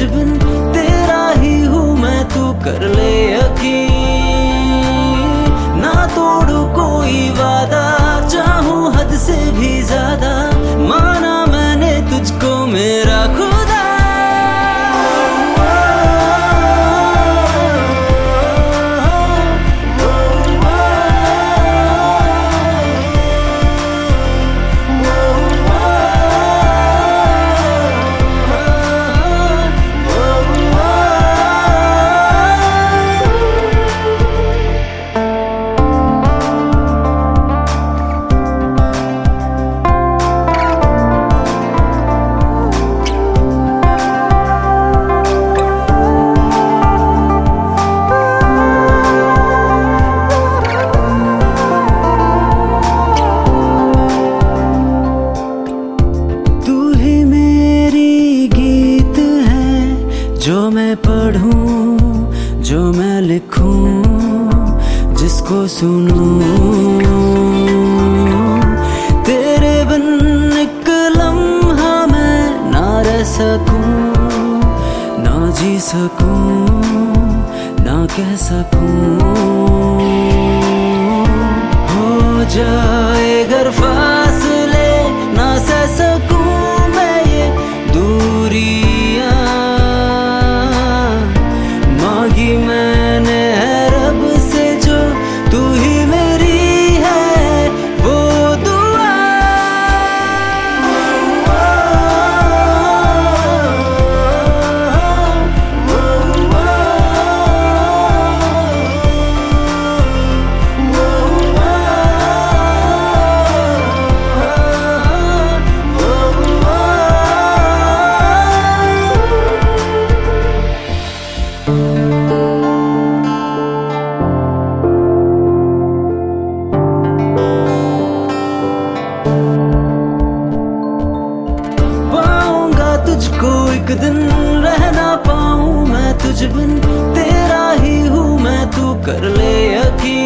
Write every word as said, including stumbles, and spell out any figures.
बिन, तेरा ही हूँ मैं तू कर ले यकीन। ना तोड़ू कोई वादा, चाहूं हद से भी ज्यादा, माना मैंने तुझको मेरा खुदा। जो मैं पढ़ूं, जो मैं लिखूं, जिसको सुनूं, तेरे बिन एक लम्हा मैं ना रह सकूं, ना जी सकूं, ना कह सकूं। हो जाए अगर फासले, ना सह सकूं मैं ये दूरियां। मांगी मैंने है रब से जो, तू ही मेरी है वो दुआ। तुझको एक दिन रह ना पाऊं मैं तुझ बिन, तेरा ही हूँ मैं तू कर ले यकीन।